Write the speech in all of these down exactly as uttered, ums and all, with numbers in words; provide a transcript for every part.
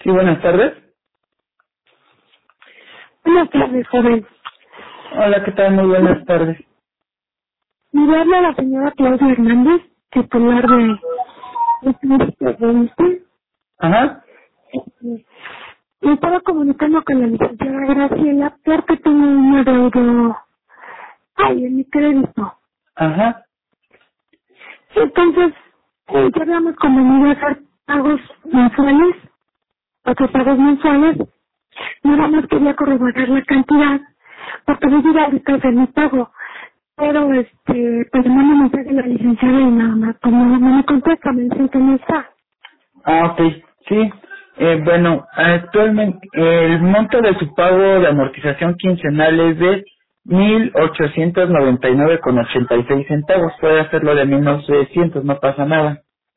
Sí, buenas tardes. Buenas tardes, joven. Hola, ¿qué tal? Muy buenas tardes. Me habla la señora Claudia Hernández, titular de este de Ajá, Me estaba comunicando con la licenciada Graciela porque tengo un adeudo ahí en mi crédito. ajá. Entonces, eh, ya habíamos convenido hacer pagos mensuales, otros pagos mensuales. Nada más quería corroborar la cantidad, porque yo iba ahorita a hacer mi pago. Pero, este, pues me manda mensaje la licenciada y nada más, pues no, no me contesta, me dicen que no está. Ah, ok. Sí. Eh, bueno, actualmente el monto de su pago de amortización quincenal es de mil ochocientos noventa y nueve con ochenta y seis centavos. Puede hacerlo de mil novecientos, no pasa nada.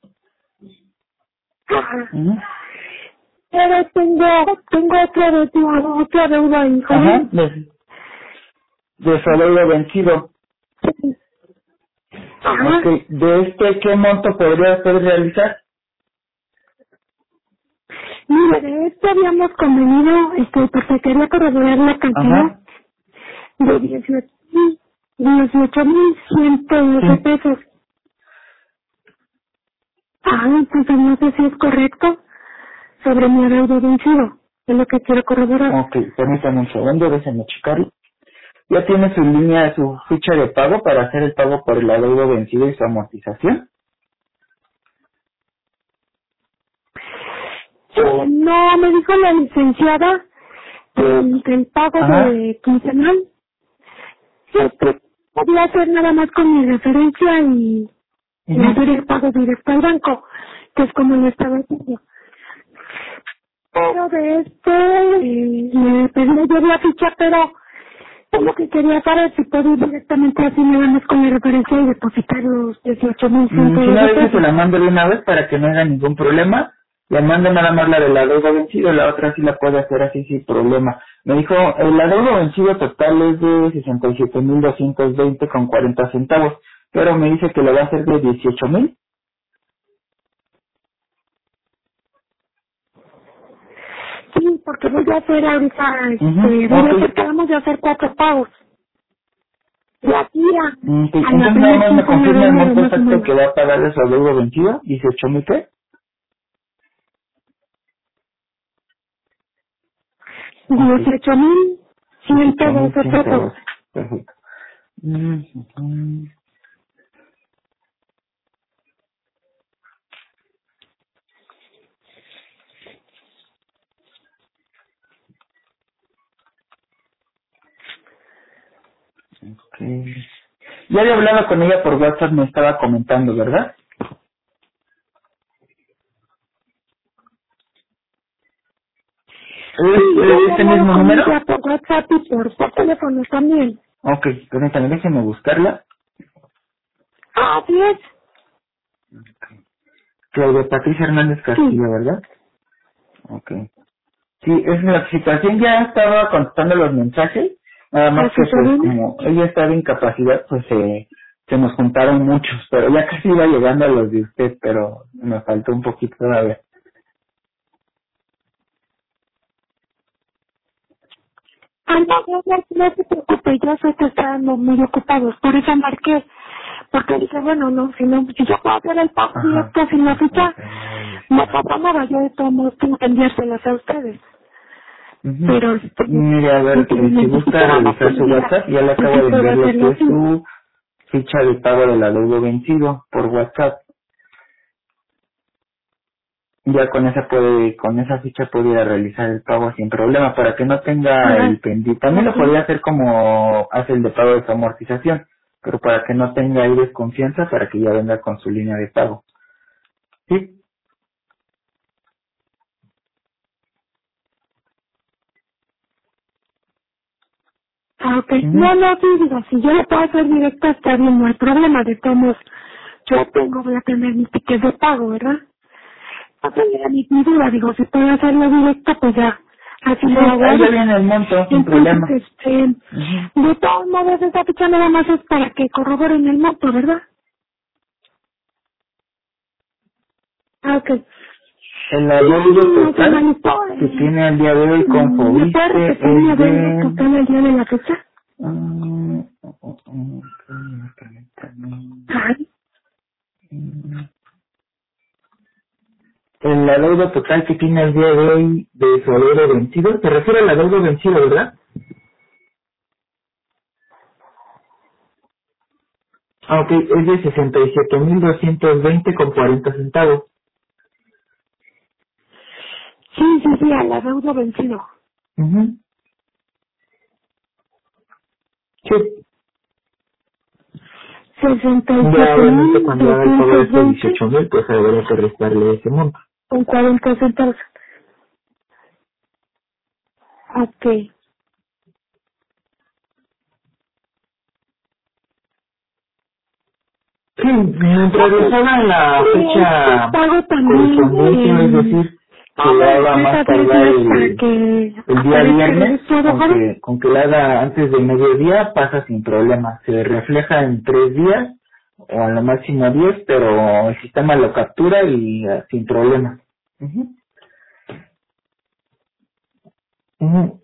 Ajá. Ujú. Pero tengo, tengo otra deuda, otra deuda ahí, Ajá, joven. de, de su adeudo vencido. Sí. Ok, Ajá. ¿de este qué monto podría usted realizar? Mire, de esto habíamos convenido, este, porque quería corroborar la cantidad Ajá, de dieciocho mil, dieciocho mil ciento doce sí. pesos. Ah, entonces no sé si es correcto sobre mi adeudo vencido. Es lo que quiero corroborar. Ok, permítame un segundo, déjenme checarlo. ¿Ya tiene su línea, su ficha de pago para hacer el pago por el adeudo vencido y su amortización? Eh, no, me dijo la licenciada del, del pago Ajá. de quincenal. Este, podía hacer nada más con mi referencia y, y Ujú. hacer el pago directo al banco, que es como lo estaba haciendo. Pero de este, eh, le pedí yo la ficha, pero es lo que quería saber, si puedo ir directamente así nada más con mi referencia y depositar los dieciocho mil Mm, ciento si no, doce deje se pesos. la mando de una vez para que no haya ningún problema. Le mando nada más la del adeudo vencido, la otra sí la puede hacer así sin problema. Me dijo, el adeudo vencido total es de sesenta y siete mil doscientos veinte con cuarenta centavos, pero me dice que lo va a hacer de dieciocho mil. Sí, porque voy a hacer ahorita, Ujú, este, voy a ok. hacer, quedamos de hacer cuatro pagos. De aquí Mm, ok. a, a la Entonces nada primera más me quincena de confirma el enero, monto más o exacto menos. que va a pagar de su adeudo vencido, dieciocho mil qué? Ok. dieciocho mil ciento doce pesos. dieciocho mil ciento doce. Perfecto. Mm, ujú. Ok. Ya había hablado con ella por WhatsApp, me estaba comentando, ¿verdad? Sí, ¿Es yo eh, había este hablado mismo con número? ella por WhatsApp y por, por teléfono también. Ok, permítame, déjeme buscarla. Ah, así es. Claudia Patricia Hernández Sí, Castillo, ¿verdad? Ok. Sí, es la situación, ya estaba contestando los mensajes, nada más así que pues suena. como ella está de incapacidad, pues eh, se nos juntaron muchos, pero ya casi iba llegando a los de usted, pero me faltó un poquito todavía. Ah, no, no, no, no se preocupe, yo sé que están muy ocupados, por eso marqué. Porque dije, bueno, no, si no, si yo puedo hacer el pago Ajá. directo sin la ficha, cincuenta y nueve, no diecinueve. pasa nada, yo de todos modos tengo que enviárselas a ustedes. Ujú. Pero, este, Mire, a ver, este, eh, si necesito gusta nada más que revisar me su diga WhatsApp, ya le que acabo sí de puedo enviar lo hacerlo que es así. su ficha de pago del adeudo vencido por WhatsApp. Ya con esa puede, con esa ficha puede ir a realizar el pago sin problema para que no tenga Ajá, el pendiente. También lo ok. podría hacer como hace el de pago de su amortización, pero para que no tenga ahí desconfianza para que ya venga con su línea de pago. ¿Sí? Ah, ok. Ujú. No, no, sí, digo, si yo lo puedo hacer directo está bien, no hay problema, de todos modos, yo tengo, voy a tener mi ticket de pago, ¿verdad? No tenía mi, mi duda, digo, si puedo hacerlo directo, pues ya, así Sí, lo hago ahí ya ahorita. viene el monto sin Entonces, problema. este, Ujú. de todos modos, esa ficha nada más es para que corroboren el monto, ¿verdad? Ah, ok. El adeudo Sí, total señorita, que tiene al día de hoy con ¿me puede Fobiste repetir mi es adeudo de... total el día de la fecha? Mm, mm, mm, mm, permítame. Ay, Mm. El adeudo total que tiene al día de hoy de su adeudo vencido, se refiere al adeudo vencido, ¿verdad? Ah, ok, es de sesenta y siete mil doscientos veinte con cuarenta centavos. sí, sí, sí, al adeudo vencido. Ujú. Sí. sesenta y Ya siete obviamente mil cuando haga el pago de doscientos estos veinte dieciocho mil, pues habrá que restarle ese monto. con cuarenta centavos. Ok. Sí, mientras Ok. resuelvan la Y este fecha pago también correspondiente, es eh, decir, que toma de haga tres a más diez tardar días para el, que el día aparezca viernes, registrado, con joven. que, con que la haga antes de mediodía pasa sin problema. Se refleja en tres días o a lo máximo diez, pero el sistema lo captura y eh, sin problema. Ujú, ujú.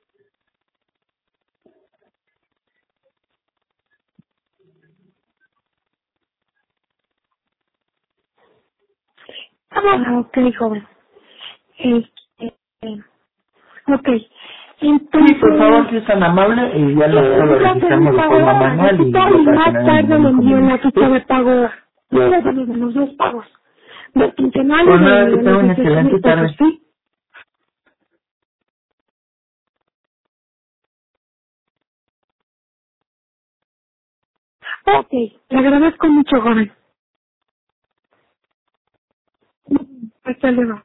Ah, ok, joven. Eh, eh, eh, ok. Sí, por favor, Entonces, si es tan amable, y ya nosotros eh, lo voy a hacer mi registramos de pago forma manual y ahorita ya y para que más no haya tarde ningún le envío la inconveniente. ficha ¿Sí? de pago de los, de los dos pagos. Del quincenal y Pues nada, de, que de tenga los una dieciocho mil excelente pesos, tarde. ¿sí? Ok, le agradezco mucho, joven. Hasta luego.